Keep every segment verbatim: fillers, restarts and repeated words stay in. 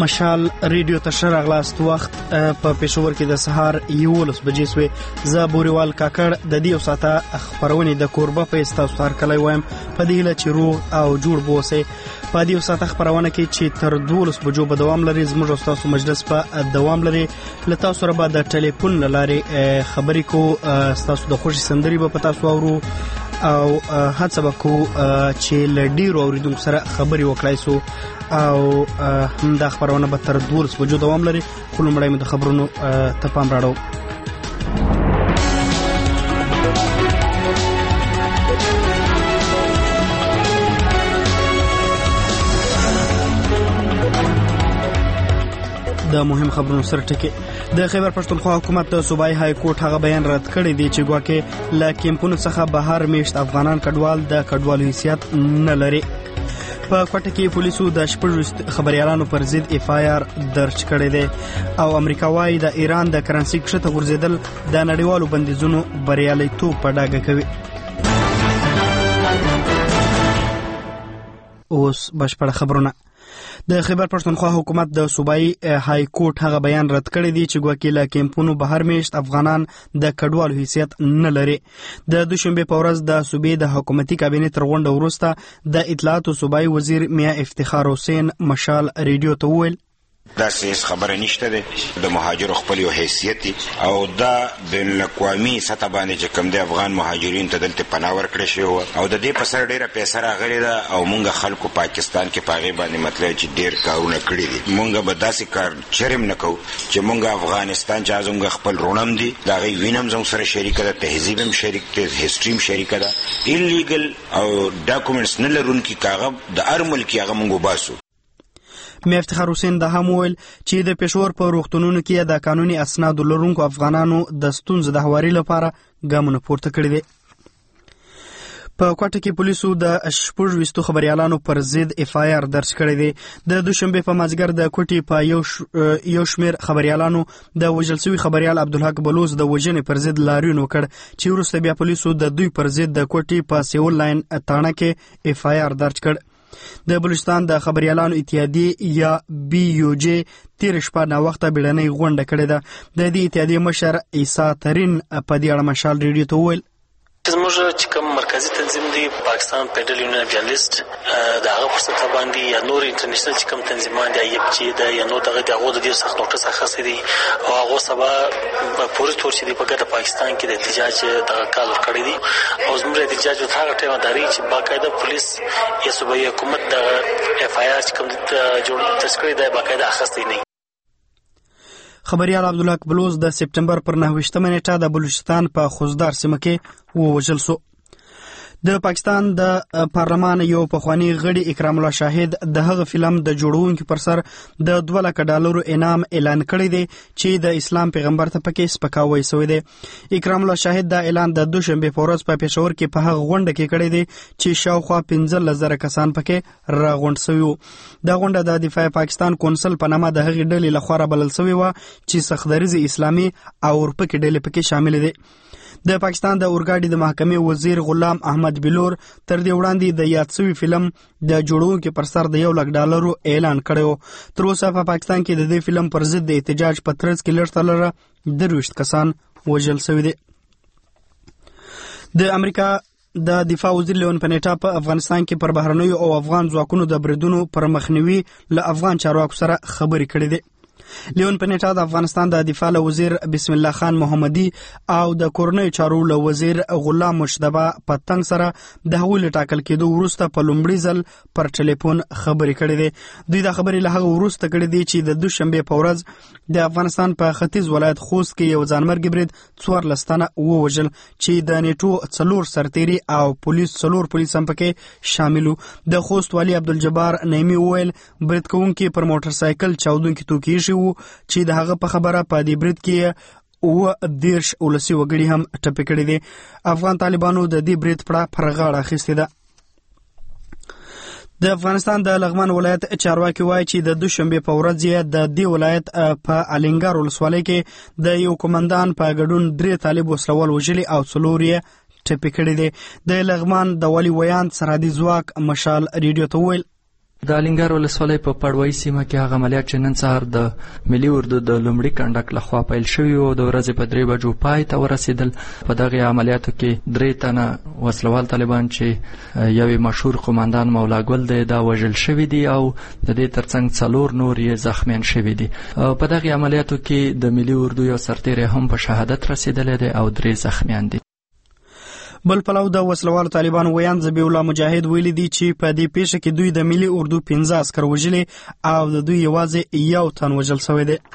مشال ریډیو ته ښه راغلاست. وخت په پېښور کې د سهار یولس بجې سوې. زه بوریوال کاکړ د دې یو ساعته خپرونې د کوربه په ستاسو ته هرکلی وایم په دې هیله چې روغ او جوړ به اوسئ. په دې یو ساعته خپرونه کې چې تر دولس بجو به دوام لري زموږ او ستاسو مجلس په دوام لري. له تاسو سره به د ټلیفون له لارې خبرې کوو. ستاسو د خوښې سندرې به په تاسو اورو او هڅه به کوو چې له ډېرو اورېدونکو سره خبرې وکړای سو او همدا خبرونه به تر دولس بجو دوام لري. خو لومړی مو د خبرونو ته پام راړو. د مهم خبرونو سره ټکی. د خیبر پښتونخوا حکومت د صوبایي های کورټ هغه بیان رد کړی دی چې ګواکې له کیمپونو څخه بهر میشت افغانان کډوال د کډوالو حیثیت نه لري. په کوټه کې پولیسو د شپږ خبريالانو پر ضد اف آی آر درج کړی دی او امریکا وايي د ایران د کرنسي کښته غورځیدل د نړیوالو بندیزونو بریالیتوب په ډاګه کوي. اوس بشپړ خبرونه. د خیبر پښتونخوا حکومت د صوبایي های کورټ هغه بیان رد کړی دی چې ګواکې له کیمپونو بهر میشت افغانان د کډوالو حیثیت نه لري. د دوشنبه په ورځ د صوبې د حکومتي کابینې تر غونډه وروسته د اطلاعاتو صوبایي وزیر میاں افتخار حسین مشال ریډیو ته وویل دا سیس خبره نشته ده. د مهاجرو خپل یو حیثیت او دا بین الاقوامي سطح باندې چې کوم د افغان مهاجرین ته دلته پناه ورکړی شوی او د دې په سر ډیره پیسې راغلې ده او مونږ خلکو پاکستان کې پاغي باندې مطلب چې ډیر کارونه کړی دي. مونږ به داسې کار چرم نه کوو چې مونږ افغانستان چې زموږ خپل رونم دي دا غي وینم زموږ سره شریک ده، تهذیبم شریک ده، هیستریم شریک ده. ایلیګل او ډاکومنټس نه لرونکي کاغذ د هر ملک هغه مونږ باسو. میاں افتخار حسین دا هم وویل چې د پېښور په روغتونونو کې د قانوني اسناد لرونکو افغانانو د ستونزو د هواري لپاره ګامونه پورته کړي دي. په کوټه کې پولیسو د شپږ خبريالانو پر ضد اف آی آر درج کړی دی. د دوشنبه په مازیګر د کوټې په یو ش... یو شمیر خبريالانو د وژل شوي خبريال عبدالحق بلوز د وژنې پر ضد لاریون وکړ چې وروسته بیا پولیسو د دوی پر ضد د کوټې په سیول لاین تاڼه کې اف آی آر درج کړ. د بلوچستان د خبريالانو اتحادیه یا بی یو جی تیر شپه نا وخته بیړنۍ غونډه کړې ده. د دې اتحادیه مشر عیسی ترین په دې اړه مشال ریډیو ته وویل زموږ چې کوم مرکزی تنظیم دی پاکستان فیډرل یونین جرنالست د هغه پر سطح باندې یا نور انټرنیشنل چې کوم تنظیمان دی ایف جی دا یا نو دغه دغه د دې سخت نوټس اخیستي دي او هغه سبا پوری تور چې دی په ګټه پاکستان کې د احتجاج دغه کال کړی دي او زموږ احتجاج په هغه ټیم داري چې باقاعده پولیس یا صوبایي حکومت د اف آی آر چې کوم جوړ تشکیل دی باقاعده اخیستي نه. خبريال عبدالحق بلوز د سپټمبر پر نهویشتمه نیټه د بلوچستان په خوزدار سیمه کې ووژل شو. د پاکستان د پارلمان یو پخوانی غړي اکرام الله شاهد د هغه فلم د جوړونکو پر سر د دوه لک ډالرو انعام اعلان کړی دی چې د اسلام پیغمبر ته پکې سپکاوی شوی دی. اکرام الله شاهد دا اعلان د دوشنبه په ورځ په پېښور کې په هغه غونډه کې کړی دی چې شاوخوا پنځه زره کسان پکې راغونډ شوي وو. دا غونډه د دفاع پاکستان کونسل په نامه د هغې ډلې لخوا رابلل شوې وه چې سختدریز اسلامي او اورپکې ډلې پکې شامل دي. د پاکستان د اورګاډي د محکمې وزیر غلام احمد بلور تر دې وړاندې د یاد شوي فلم د جوړونکو پر سر د یو لک ډالرو اعلان کړی. تر اوسه په پاکستان کې د دې فلم پر ضد د احتجاج په ترڅ کې لږ تر لږه درویشت کسان وژل شوي دي. د امریکا د دفاع وزیر لیون پنیټا په افغانستان کې پر بهرنیو او افغان ځواکونو د بریدونو پر مخنیوي له افغان چارواکو سره خبرې کړې دي. لیون پنیټا د افغانستان د دفاع وزیر بسم الله خان محمدي او د کورنۍ چارو له وزیر غلام مشتبه پتنګ سره د هغوی له ټاکل کېدو وروسته په لومړي ځل پر ټلیفون خبرې کړې دي. دوی دا خبرې له هغه وروسته کړې دي چې د دوشنبه په ورځ د افغانستان په ختیځ ولایت خوست کې یو ځانمرګي برید څوارلس تنه ووژل چې د نیټو څلور سرتیري او پولیس څلور پولیس هم پکې شامل وو. د خوست والي عبدالجبار نعیمي وویل برید کوونکي پر موټر سایکل چاودونکي توکي شي چې د هغه په خبره په دې برید کې او دیرش ولسی وګړي هم ټپي کړي دي. افغان طالبانو د دې برید پړه پر غاړه اخیستې ده. د افغانستان د لغمان ولایت چارواکي وایي چې د دوشنبه په ورځ یې د دې ولایت په الینګار ولسوالۍ کې د یو کمانډان په ګډون درې طالب وسلوال وژلي او څلور یې ټپي کړي دي. د لغمان د والي ویاند سرحدي ځواک مشال ریډیو ته وویل د الینګار ولسوالۍ په پړوي سیمه کې هغه عملیات چې نن سهار د ملي اردو د لومړي کنډک لخوا پیل شوي او د ورځې په درې بجو پای ته ورسېدل. په دغه عملیاتو کې درې تنه وسلوال طالبان چې یو مشهور قوماندان مولا ګل دی دا وژل شوي دي او د دې ترڅنګ څلور نور یې زخمیان شوي دي. په دغه عملیاتو کې د ملي اردو یو سرتیری هم په شهادت رسېدلی دی او درې زخمیان دي. بل پلو د وسلوال طالبان ویان ذبیح الله مجاهد ویلي دي چې په دې پیښه کې دوی د ملي اردو پنځه عسکر وژلي او د دوی یوازې یو تن وژل شوی دی.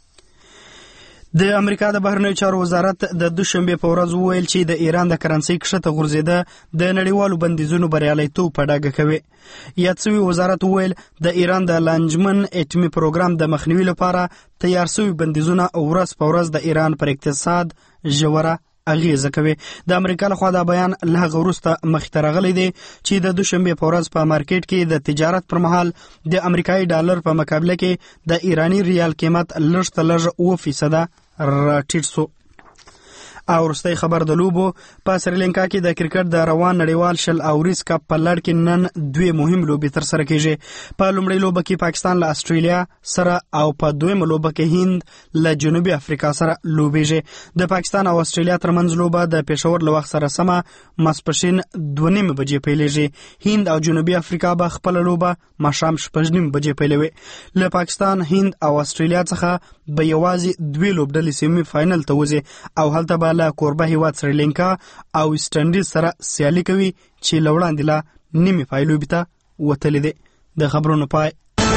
د امریکا د بهرنیو چارو وزارت د دوشنبه په ورځ وویل چې د ایران د کرنسي کښته غورځېده د نړیوالو بندیزونو بریالیتوب په ډاګه کوي. یاد شوی وزارت وویل د ایران د لانجمن اټومي پروګرام د مخنیوي لپاره تیار شوی بندیزونه ورځ په ورځ د ایران پر اقتصاد ژوره اغیزه کوي. د امریکا لخوا دا بیان له هغه وروسته مخې ته راغلی دی چې د دوشنبه په ورځ په مارکیټ کې د تجارت پر مهال د امریکایي ډالر په مقابله کې د ایرانی ریال قیمت لږ ته لږ اوه فیصده راټیټ شو. او وروستی خبر د لوبو په سریلانکا کې د کرکټ د روان نړیوال شل اوریز کپ په لړ کې نن دوه مهم لوبې تر سره کیږي. په لومړۍ لوبه کې پاکستان له استرالیا سره او په دویمه لوبه کې هند له جنوبي افریقا سره لوبېږي. د پاکستان او استرالیا ترمنځ لوبه د پېښور له وخت سره سمه ماسپښین دوه نیمې بجې پیلېږي. هند او جنوبي افریقا به خپله لوبه ماښام شپږ نیمې بجې پیلوي. له پاکستان، هند او استرالیا څخه به یوازې دوې لوبډلې سیمي فاینل ته وځي او هلته به له کوربه هیواد سریلانکا او ایسټنډیز سره سیالي کوي چې له وړاندې له نیمې پای لوبې ته وتلې دي. د خبرونو پای.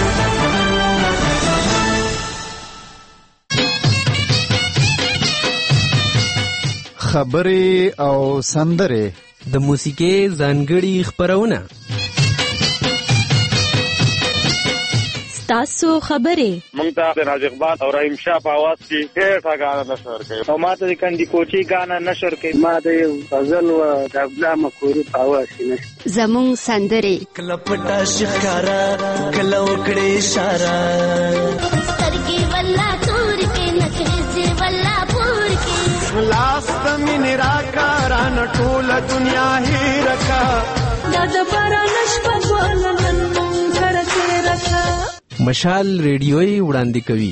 خبرې او سندرې د موسیقۍ ځانګړي خبرونه تاسو خبرې مونږ ته د راز اقبال او رحیم شاه په आवाज کې ډېر غاڼه نشر کوي او ماته د کندي کوچي غاڼه نشر کوي. ما د غزل او د عبدالله مکوري په आवाज کې نشر زمون سندرې کله پټا شکارا کله وکړې اشاره سترګې ولا تور کې نکړې ولا پور کې لاس من راکاران ټول دنیا هی رکا د باران شپه ولنن کرته رکا. مشال ریډیوي وړاندې کوي.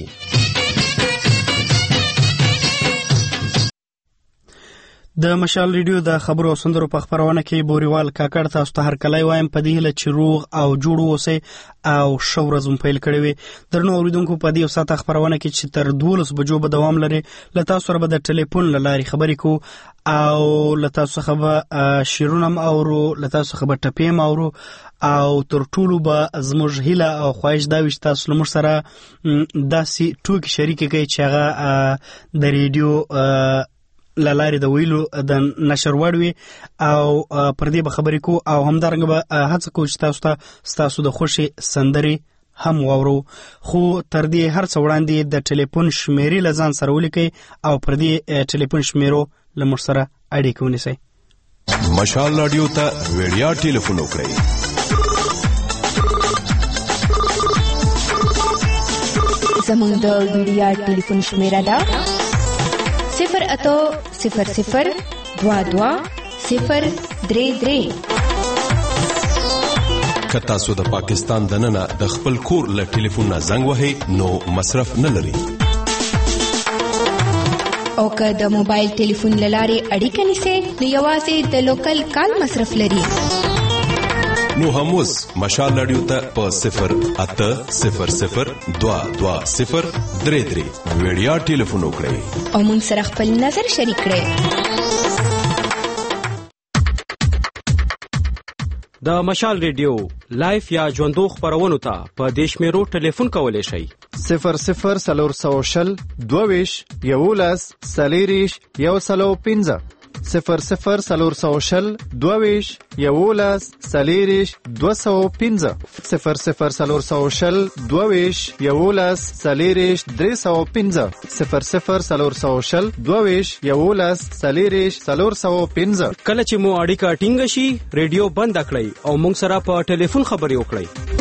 د مشال ریډیو د خبرو او سندرو په خبرونه کې بوريوال کاکړ تاسو ته هر کله وایم په دې هله چې روغ او جوړ اوسئ او ښه ورځ مو پیل کړې وي. درنو اوریدونکو په دې ساعت خبرونه کې چې تر دولس بجو به دوام لري له تاسو سره به د ټلیفون له لارې خبرې کوو او له تاسو څخه به شعرونه هم اورو، له تاسو څخه به ټپې هم اورو او تر ټولو به زموږ هیله او خواهش دا وي چې تاسو له موږ سره داسې ټوکې شریکې کړئ چې هغه د ریډیو له لارې د ویلو د نشر وړ وي او پر دې به خبرې کوو او همدارنګه به هڅه کوو چې تاسو ته ستاسو د خوښې سندرې هم واورو. خو تر دې هر څه وړاندې د ټلیفون شمیرې له ځان سره ولیکئ او پر دې ټلیفون شمیرو له موږ سره اړیکه ونیسئ. مشال رادیو ته ویډیا ټلیفون وکړئ. زموږ د ویډیا ټلیفون شمیره ده صفر اتو صفر صفر دوا دوا صفر درې درې. که تاسو د پاکستان دننه د خپل کور له ټلیفون نه زنګ وهئ نو مصرف نه لري او که د موبایل ټلیفون له لارې اړیکه نیسئ نو یوازې د لوکل کال مصرف لري. نو هم اوس مشال رادیو ته په صفر اته صفر صفر دوا دوا صفر درې درې ویډیا ټلیفون وکړئ او موږ سره خپل نظر شریک کړئ. د مشال ریډیو لایف یا ژوندو خبرونو ته په دیش میرو ټلیفون کولی شئ. صفر صفر سلور سو شل دوویش یولس سلیریش یو سلو پنځه صفر صفر سلور سو شل دوویش یولس سلیریش دو سو پنځه صفر صفر سلور سو شل دوویش یولس سلیریش درې سو پنځه صفر صفر سلور سو شل دوویش یولس سلیریش سلور سو پنځه. کله چې مو اړیکه ټینګه شي ریډیو بند کړئ او موږ سره په ټلیفون خبرې وکړئ.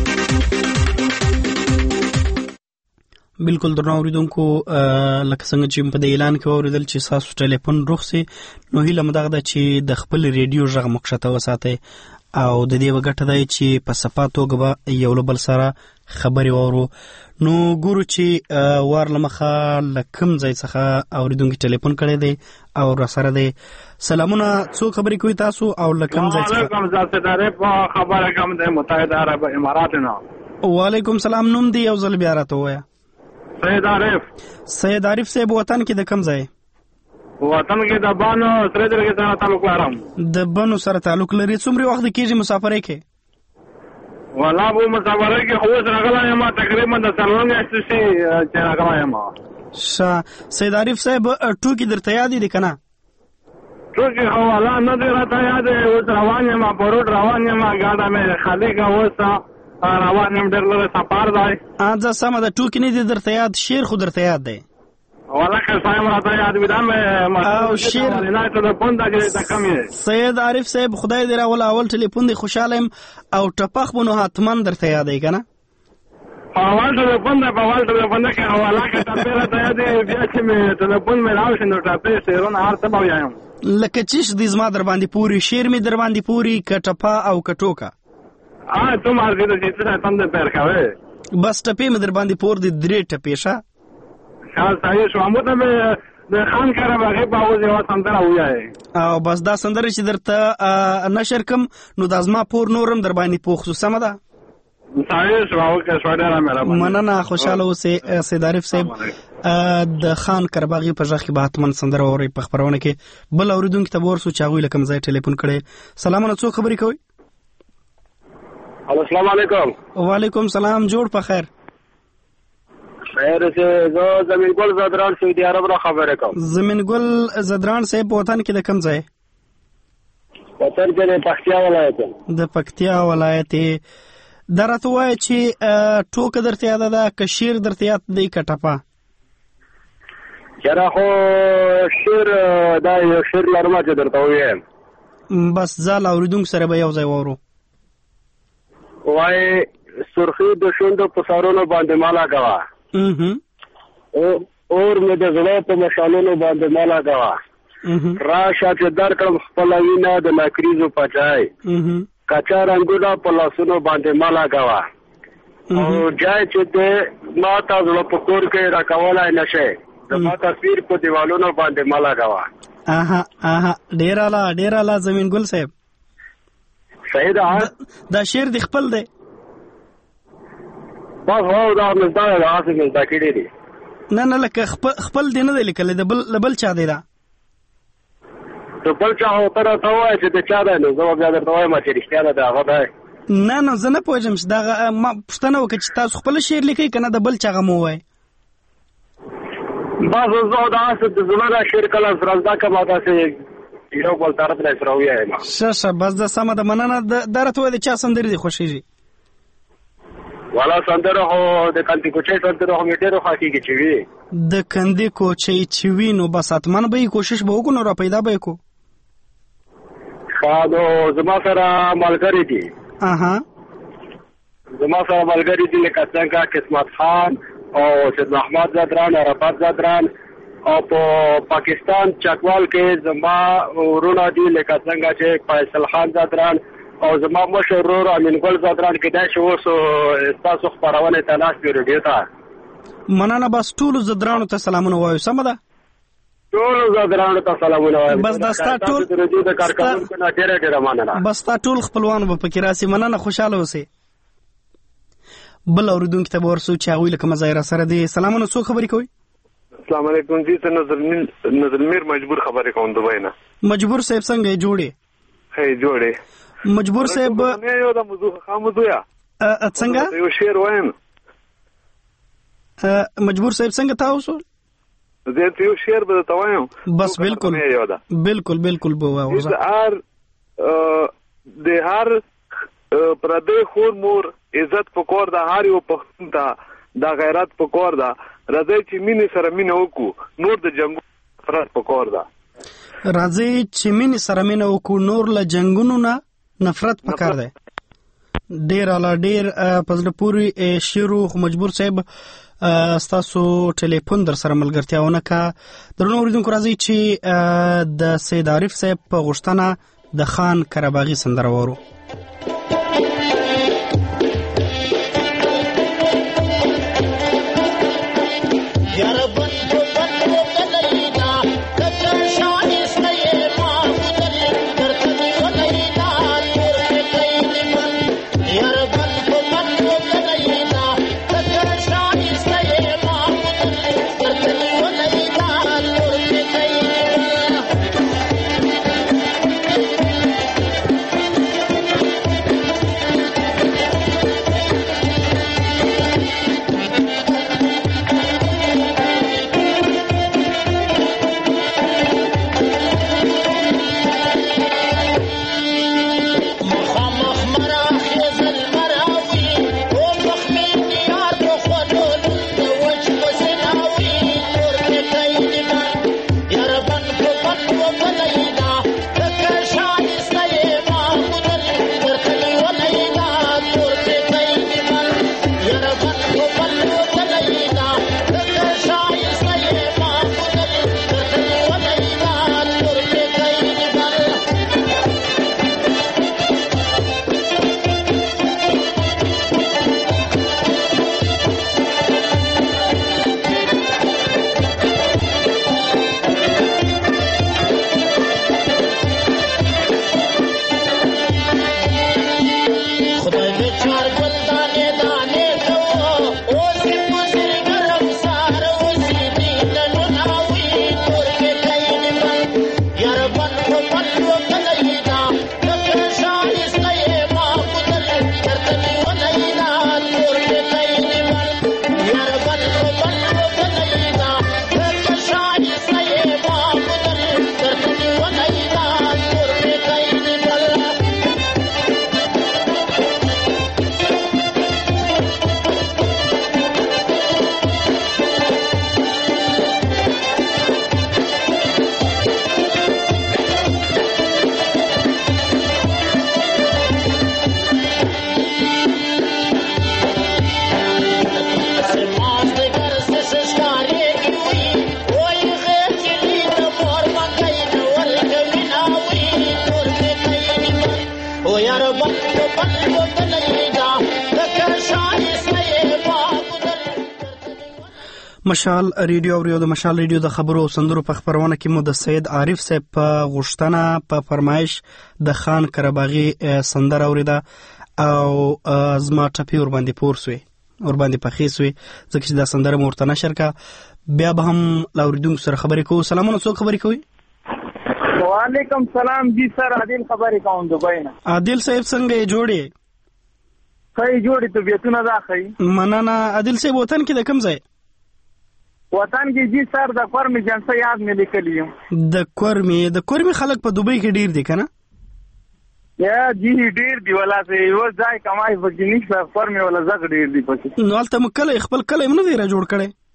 بالکل درنو اوریدونکو لکه څنګه چې په دې اعلان کې اوریدل چې تاسو ټلیفون روخ سي نو هیله مدغه ده چې د خپل ریډیو غږ مخشته وساتئ او د دې وګټه دی چې په صفا توګه به یو له بل سره خبرې واورو. نو ګورو چې وار له مخه له کوم ځای څخه اورېدونکي ټلیفون کړی دی او راسره دی. سلامونه، څوک خبرې کوي تاسو او له کوم ځای څخه؟ وعلیکم السلام، خبره کوم د متحده عرب امارات نه. وعلیکم سلام، نوم دی یو ځل بیا راته ووایه. سید عارف. سید عارف صاحب، وطن کې د کوم ځای؟ وطن کې د بانو سره درګه سره تعلق لرم. د بانو سره تعلق لري. څومره وخت کېږي مسافرۍ کې؟ ولا به مسافرۍ کې خو سره غلا یم تقریبا د څلور میاشتې چې راغلا یم. ښه سید عارف صاحب، ټوکې درته یاد دي که نه؟ ټوکې خو والا نه دی راته یاد. اوس روان یم په روډ روان یم، ګاډه مې خالي کړه، اوس روان یم، ډېر لرې سفر دی. ځه سمه ده، ټوکې نه دي درته یاد، شعر خو درته یاد دی؟ والا که صاحب راته یاد وي دا مې او شعر ټلیفون دا چې د کم یې. سید عارف صاحب، خدای دې راوله، اول ټلیفون دی، خوشحاله یم. او ټپخ به نو حتما درته یادی که نه؟ اول ټلیفون دی، په اول ټلیفون دی که والا که ټپې راته یادې، بیا چې مې ټلیفون مې راوشي نو ټپې شعرونه هر څه به ویایم. لکه چیش دی زما در باندې پوري، شعر مې در باندې پوري، که ټپه او که ټوکه. ها ته مرګې د چې څه تم دې پیر کوې. بس ټپې مې در باندې پور دي، درې ټپې. ښه ښه صحیح شو. همو ته مې د خان کره باغې په اوز یوه سندره ووایې او بس دا سندره چې درته نشر کم نو دا زما پور نورم در باندې پوخ شو. سمه ده؟ صحیح شو. اوکې شو، ډېره مهرباني. مننه، خوشحاله اوسې سید عارف صاحب. د خان کرباغي په غږ کې به حتما سندره واورئ په خپرونه کې. بل اورېدونکي ته به ورسو چې هغوی له کوم ځای ټلیفون کړی. سلامونه، څوک خبرې کوئ؟ السلام علیکم. وعلیکم سلام، جوړ په خیر. خیر سے زه زمین ګل زدران سعودي عرب را خبره کوم. زمین ګل زدران صاحب، په وطن کې د کوم ځای؟ وطن کې د پکتیا ولایت. د پکتیا ولایت. دا راته ووایه چې ټوکه درته یاده ده که شعر درته یاد دی که ټپه؟ یاره خو شعر دا یو شعر لرم چې درته ووایم. بس ځه له اورېدونکو سره به یو ځای واورو. وایي سرخي د شونډو په سرونو باندې مالا کوه، اور مې د زړه په مشالونو باندې مالا کوه، راشه چې درکړم خپله وینه د ناکریزو پچای، کچا رنګونه په لاسونو باندې مالا کوه، او جای چې د ما ته زړه په کور کې راکولی نه شي، د ما تصویر په دیوالونو باندې مالا کوه. اها اها ډېر اعلی ډېر اعلی زمین ګل صاحب. صحیح ده. دا شعر دی خپل دی؟ بس هو دا مزدا ده، هغه څه مزدا کړي دي. نه نه لکه خپل دی نه دی لیکلی، د بل بل چا دی؟ دا د بل چا هو ته راته ووایه چې د چا دی، نو زه به بیا درته وایم چې رښتیا ده د هغه دی. نه نه زه نه پوهېږم چې دغه ما پوښتنه وکړه چې تاسو خپله شعر لیکئ که نه د بل چا هغه مو ووایه. بس زه داسې د زړه نه شعر کله سره زده کړم، داسې یو بل طرف نه سره ووایم. ښه ښه بس دا سمه ده، مننه. دا راته ووایه د چا سندرې دې خوښېږي؟ والا سندره خو د کندې کوچۍ سندره خو مې ډېرو خوښېږي چې وي. د کندې کوچۍ چې وي نو بس حتما به یې کوشش به وکړو، نو را پیدا به یې کړو. ښه نو زما سره ملګري دي. اها زما سره ملګري دي لکه څنګه قسمت خان او سید محمد زدران، عرفات زدران، او په پاکستان چکوال کې زما ورونه دي لکه څنګه چې فیصل خان زدران او زما مشر ورور امین ګل زدران. کېدای شي اوس ستاسو خپرونې ته ناست وي ریډیو ته. مننه. بس ټولو زدرانو ته سلامونه وایو. سمه ده؟ ټولو زدرانو ته سلامونه وایم. بس دا ستا ټول د کارکوونکو نه ډېره ډېره مننه. بس ستا ټول خپلوان به پکې راسي. مننه، خوشحاله اوسې. بل اورېدونکي ته به ورسو چې هغوی له کومه ځای راسره دي. سلامونه، څوک خبرې کوئ؟ السلام علیکم جی، ته نظرمیر مجبور خبرې کوم دبۍ نه. مجبور صاحب څنګه یې؟ جوړې هی جوړې. مجبور صاحب یو د موضوع ښه موضوع یا څنګه یو شعر وایم. مجبور صاحب څنګه تاسو؟ زه ته یو شعر به درته وایم. بس بالکل بالکل بالکل به وایم. د هر د هر پردی خور مور عزت پکور ده، هر یو پښتون ته د غیرت پکور ده، راځي چې مینې سره مینه وکړو، نور د جنګونو نفرت پکور ده. راځي چې مینې سره مینه وکړو، نور له جنګونو نه نفرت پکار دی. ډېر اعلی ډېر په زړه پورې شعر و. مجبور صاحب ستاسو ټلیفون در سره ملګرتیا ونه کړه. درنو اورېدونکو راځئ چې د سید عارف صاحب په غوښتنه د خان کرباغي سندره واورو. مشال ریډیو او د مشال ریډیو د خبرو او سندرو په خبرونه کې مو د سید عارف صاحب په غوښتنه په فرمایش د خان کرباغي سندره اوریده او زما ټپی ور باندې پور سوی ور باندې پخې سوی ځکه چې دا سندره مورته نشر کا بیا به هم لاوریدونکو سره خبرې کوو. سلامونه، څوک خبرې کوي؟ وعلیکم سلام جی سر، عادل خبرې کوم دبئی نه. عادل صاحب څنګه جوړې؟ خی جوړې طبیعتونه دا خی. مننه. عادل صاحب وطن کې د کوم ځای؟ وطن کې جی سر د کورمي جنسه یاد مې لیکلی یم. د کورمي د کورمي خلک په دوبۍ کې ډیر دي کنه؟ یا جی ډیر دی ولا سه یو ځای کمای پکې نشته، کورمي ولا زګ ډیر دی پکې. نو البته مکل خپل کله نه دی را جوړ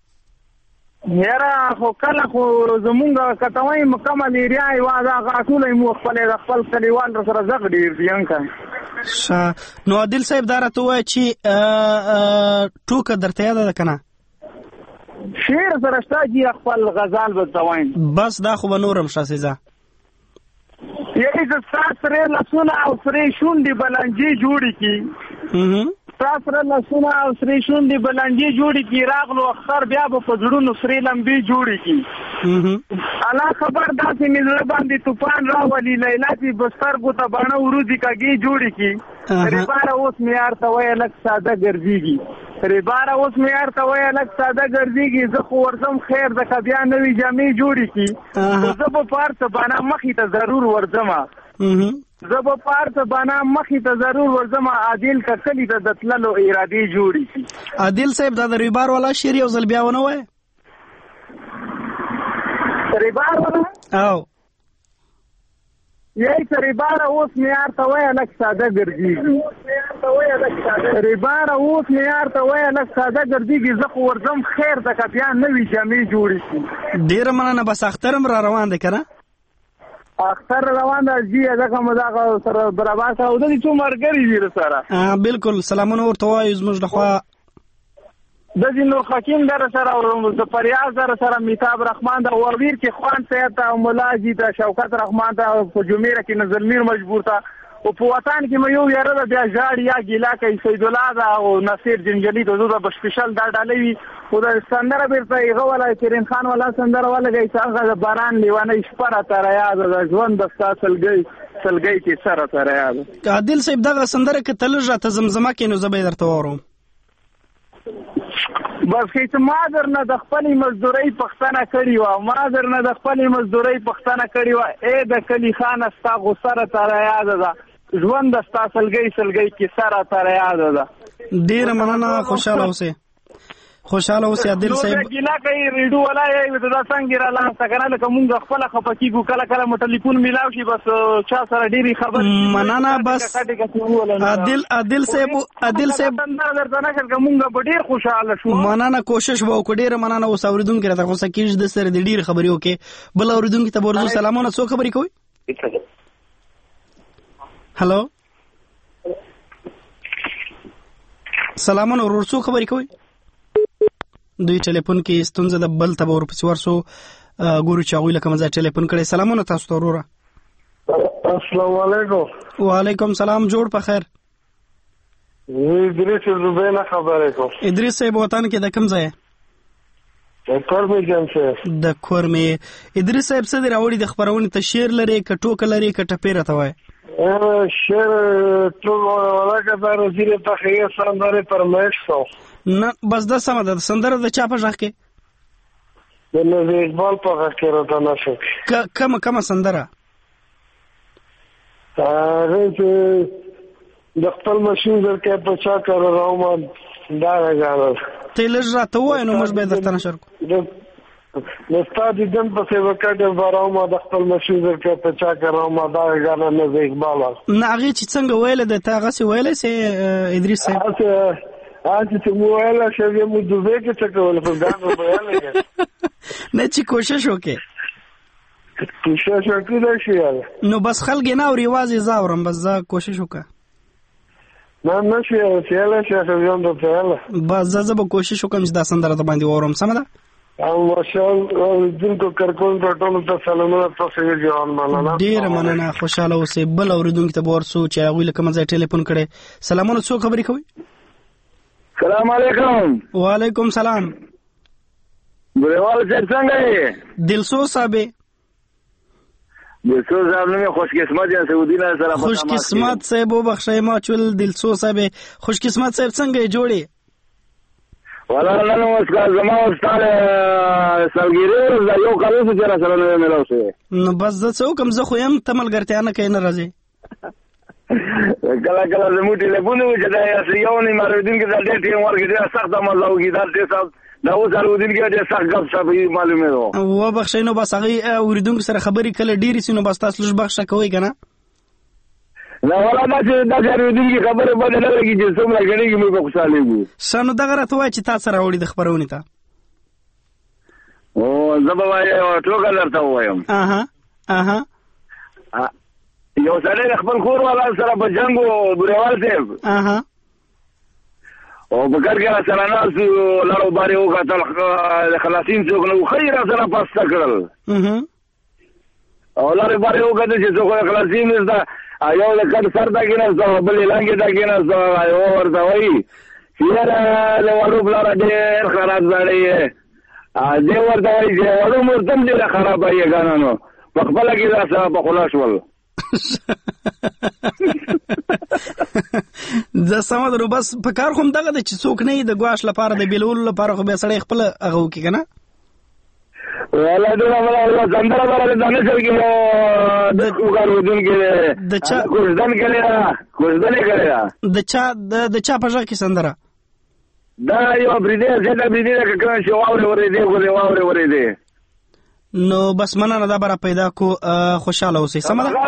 کړي. یاره خو کله خو زمونږ کټوي مکمل ایریا یو دا غاټولې مو خپل خپل کلیوال سره زګ ډیر دی انکه. ش نو عادل صاحب دا راته وای چې ټوکه درته یاد ده کنه؟ شعر سره شته جی خپل غزال بتواین. بس دا خو بنورم شاسیزه. یی ز ساسره لسونه او سری شونډي بلنجي جوړی کی. هم ساسره لسونه او سری شونډي بلنجي جوړی کی، راغلو اخر بیا په پزړونو سری لمبي جوړی کی. هم الا خبر داسې مزړه باندې طوفان راولي، لیلا چې بستر کو ته باندې ورودي کاږي جوړی کی. ریبار اوس میار ته وای لک ساده ګرځيږي. ریبار اوس میار ته وای لک ساده ګرځيږي. زه خو ورزم خیر د کبیا نوې جامې جوړی کی. زه په پارت باندې مخې ته ضرور ورزم. زه په پارت باندې مخې ته ضرور ورزم. عادل ککلی ته د تللو ارادي جوړی کی. عادل صاحب دا د ریبار والا شعر یو ځل بیا ونه وای؟ ریبار والا او یی ریبار اوس میار ته وای لک ساده ګرځيږي. ریبار اوس میار ته وای لک ساده ګرځيږي. زه خو ورزم خیر د کبیا نوې جامې جوړی کی. ډیر مننه. بس اخترم را روان دي کنه؟ اختر روان ده جی. ځکه مزاق سره برابر او د څو مرګري دي سره. اه بالکل. سلامونه ورته وایو زموږ لخوا. د جنو حکیم در سره او د فریاض در سره میتاب رحمان دا ورور کې خوان سید او مولا جی دا شوکت رحمان دا په جمیره کې نظر میر مجبور تا او په وطن کې مې یو یاره ده بیا ژاړي یا ګیله کوي سید الله ده او نصیر جنجلي د دوی به سپیشل دا ډالۍ وي خو د سندره بیرته هغه والا کریم خان والا سندره ولګوي چې هغه د باران لیونۍ شپه راته رایاده ده ژوند د ستا سلګۍ سلګۍ کې څه راته رایاده. عادل صاحب دغه سندره که ته لږ راته زمزمه کړې نو زه به یې درته واورم. بس که ما درنه د خپلې مزدورۍ پوښتنه کړې وه ما درنه د خپلې مزدورۍ پوښتنه کړې وه ای د کلي خانه ستا غوسه راته رایاده ده ژوند د ستا سلګۍ سلګۍ کیسه راته رایاده ده. ډېره مننه خوشحاله اوسئ خوشحاله اوسئ عادل صاحب. ګیله کوي ریډیو والا یې دا څنګه را لاسته کنه لکه مونږ خپل خپه کیږو کله کله مو ټلیفون میلاو شي بس چا سره ډېری خبرې مننه بس عادل عادل صاحب عادل صاحب درته نه کړم مونږ به ډېر خوشاله شو. مننه کوشش به وکړو ډېره مننه اوس اورېدونکي راته غوسه کېږي د سره د ډېرې خبرې وکړې بل اورېدونکي ته به ورځو سلامونه څوک خبرې کوئ؟ هلو سلامونه ورور څوک خبرې کوئ؟ دوی ټلیفون کې ستونزه د بل ته به ورپسې ورسو ګورو چې هغوی له کومه ځای ټلیفون کړی. سلامونه تاسو ته وروره. السلام علیکم. وعلیکم سلام جوړ په خیر. ادریس زبیر نه خبرې کوم. ادریس صاحب وطن کې د کوم ځای؟ د کورمې جمشید. د کورمې. ادریس صاحب څه دې راوړي د خپرونې ته شعر لري که ټوکه لري که ټپې راته وایي؟ شعر ټوکه ولاکه دا وزیر تخیه سندرې فرمایش شو نه بس دا سمه ده سندره د چا په غږ کې؟ د نظیر اقبال په غږ کې راته نشو. کومه کومه سندره؟ هغه چې د خپل مشین در کې په چا کار راوما دا غاړه ته لږ راته ووایه نو موږ به یې درته نشر کړو. د ستا دیدن پسې وکړم به راوما د خپل مشین در کې په چا کار راوما دا غاړه نظیر اقبال نه هغې چې څنګه ویله ده ته هغسې ویلی سې ادریس صاحب؟ آج چې مو ویله شوې مو دوبۍ کې څه کوله په ځان مو ویله نه چې کوشش وکړې کوشش وکړې شي نو بس خلک یې نه اوري یوازې زه اورم بس زه کوشش وکړه نه نه شي ویلی شي ښځیان درته ویله بس زه زه به کوشش وکړم چې دا سندره د باندې واورم سمه ده او ماشاءالله اورېدونکو کارکوونکو ټولو ته سلامونه تاسو یې جوان مننه ډېره مننه خوشحاله اوسئ بل اورېدونکي ته به ورسو چې هغوی له کومه ځای ټلیفون کړی. سلامونه څوک خبرې کوئ؟ سلام علیکم. وعلیکم سلام. بریوال صاحب څنګه یې؟ دلسوز صاحب یې؟ دلسوز صاحب نه خوش قسمت یم سعودي نه سره په خوش قسمت صاحب وبخښئ ما چول دلسوز صاحب خوش قسمت صاحب څنګه یې جوړې؟ والا نن اوس زما استاد سلګیری د یو کال څخه چې را سره نه ملاو شوی نو بس زه څه وکړم زه خو یم ته ملګرتیا نه کوې نه راځې کله کله زموږ ټلیفون و چې دا یو نیمه اورېدونکي دا ډېر ټیم ورکړي ډېره سخته مزه وکړي دا ډېر دا اوس اورېدونکي ډېر سخت ګپ شپ معلومېدو وبخښئ نو بس هغې اورېدونکو سره خبرې کله ډېرې سي نو بس تاسو لږ بخښه کوئ که نه نه والا داسې داسې اورېدونکي خبرې باندې نه لګي چې څومره ګڼېږي موږ به خوشحالېږو ښه نو دغه راته وایه چې تا څه راوړي د خپرونې ته او زه به وایه ټوکه درته ووایم اها اها یو سړی د خپل کور والا سره په جنګ و بریوال صاحب اها او په کار کې را سره ناست و لارو بارې وکتل د خلاصین څوک نه و ښه یې را سره پسته کړل او لارې بارې وکتل چې څوک د خلاصین نشته یو د کټ سر ته کېناسته او بل یې لاندې ته کېناسته یو ورته وایي چې یاره د وړو پلاره ډېر خراب سړی یې دې ورته وایي چې وړو مور ته هم ډېره خرابه یې که نه نو په خپله کې را سره په خوله شول زه سمه ده نو بس په کار خو هم دغه ده چې څوک نه وي د ګواښ لپاره د بېلولو لپاره خو بیا سړی خپله هغه وکړي که نه والا ډېره سندره به د نسل کې مو د کوکار اورېدونکي د چا کوژدن کړې ده کوژدن یې کړې ده د چا د چا په غږ کې سندره دا یو اپریدي زیاته اپریدي ده که کوم چې واورې ورېدې ګلې واورې ورېدې نو بس مننه دا به را پیدا کو خوشحاله اوسئ سمه ده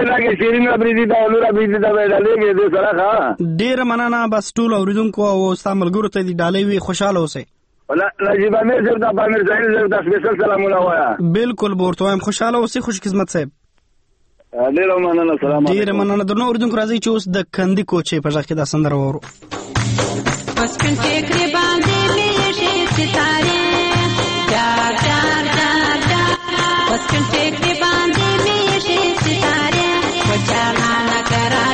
ډېره مننه بس ټولو اورېدونکو او ستا ملګرو ته دې ډالۍ وي خوشحاله اوسئ نجیب امیر صاحب ته په امیر ساحل صاحب ته سپیشل سلامونه وایه بلکل به ورته وایم خوشحاله اوسئ خوش قسمت صاحب ډېره مننه سلام ډېره مننه درنو اورېدونکو راځئ چې اوس د کندي کوچې په غږ کې دا سندره واورو بچپن ټیکرې باندې میشې ستارې ډار ډار ډار ډار بچپن ټیکرې باندې میشې ستارې په جانانه کرا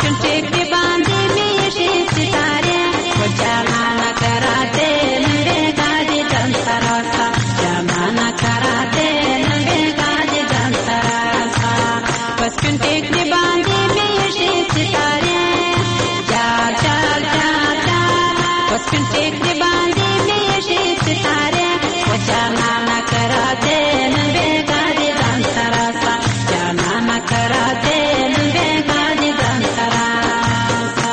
पश्चिम टेकरी बांधे मेरे सितारे वो जाना न कराते नंगे गाजे जनता रास्ता जाना न कराते नंगे गाजे जनता रास्ता पश्चिम टेकरी बांधे मेरे सितारे चार चार चार चार पश्चिम टेकरी बांधे मेरे सितारे वो जाना न कराते नंगे गाजे जनता रास्ता जाना न कराते नंगे गाजे जनता रास्ता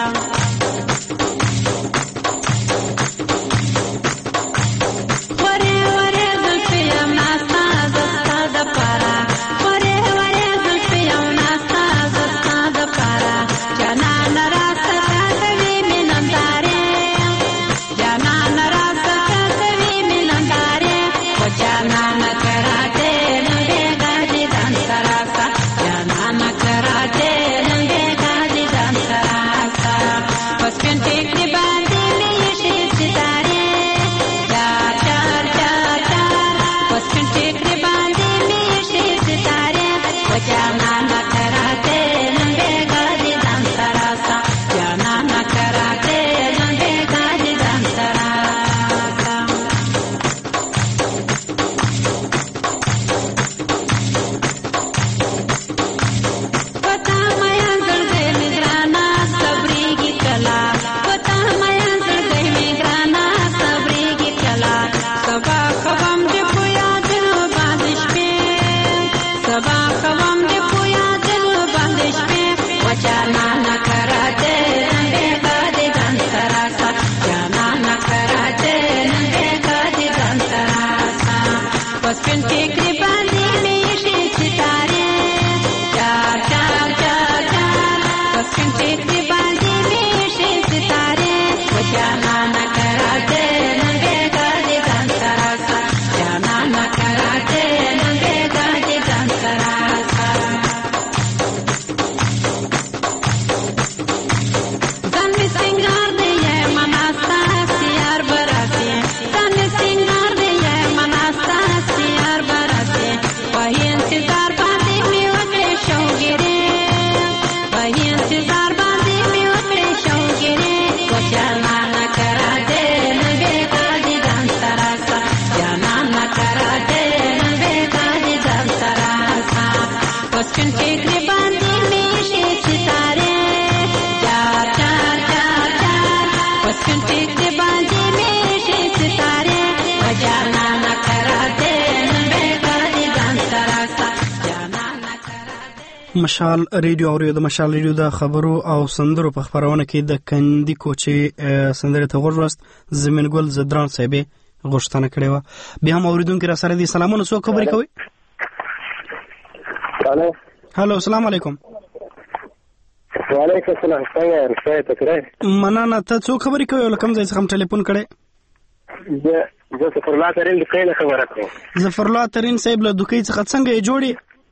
वरे वरे जुल्फिया नास्ता जस्ता दपारा वरे वरे जुल्फिया नास्ता जस्ता दपारा जाना न रास्ता कभी मिलंदारे जाना न रास्ता कभी मिलंदारे वो जाना न कराते नंगे गाजे जनता रास्ता जाना न कराते नंगे गाजे जनता रास्ता पश्चिम टेकरी बांधे मेरे सितारे चार चार चार चार पश्चिम टेकरी बांधे मेरे सितारे वो जाना न कराते नंगे गाजे जनता रास्ता जाना न कराते नंगे गाजे जनता रास्ता पता माया गड़े निगराना सबरी की कला पता माया गड़े निगराना सबरी की कला सबा खबम दे पुया दिल बांधिश पे सबा खबम दे पुया दिल बांधिश पे वचाना न कराते नंगे गाजे जनता रास्ता जाना न कराते नंगे गाजे जनता रास्ता पश्चिम टेकरी बांधे मेरे सितारे चार चार चार चार पश्चिम टेकरी बांधे मेरे सितारे वो जाना न कराते नंगे गाजे जनता रास्ता जाना न कराते नंगे गाजे जनता रास्ता तन सिंगार दे ये मनास्ता सियार बराते तन सिंगार दे ये मनास्ता सियार बराते वही इंतजार बांधे में वकड़े शौगिरे वही इंतजार बांधे में वकड़े शौगिरे वो जाना न कराते नंगे गाजे जनता रास्ता जाना न कराते नंगे गाजे जनता रास्ता पश्चिम टेकरी बांधे मेरे सितारे चार चार चार चार पश्चिम टेकरी बांधे मेरे सितारे वो जाना न कराते नंगे गाजे जनता रास्ता जाना न مشال ریډیو او د مشال ریډیو د خبرو او سندرو په خبرونه کې د کندی کوچې سندره ته غوښوست زمين ګل زدران صاحب غوښتنه کړې و بیا هم اوریدونکو را سره دي سلامونه سو خبرې کوي الو هالو السلام علیکم وعلیکم السلام څنګه رسای تکره مننه ته څو خبرې کوي لکه کوم ځای څخه ټلیفون کړي زه زه ظفر الله ترين د کینه خبره کوم ظفر الله ترين صاحب له دوکې څخه څنګه جوړي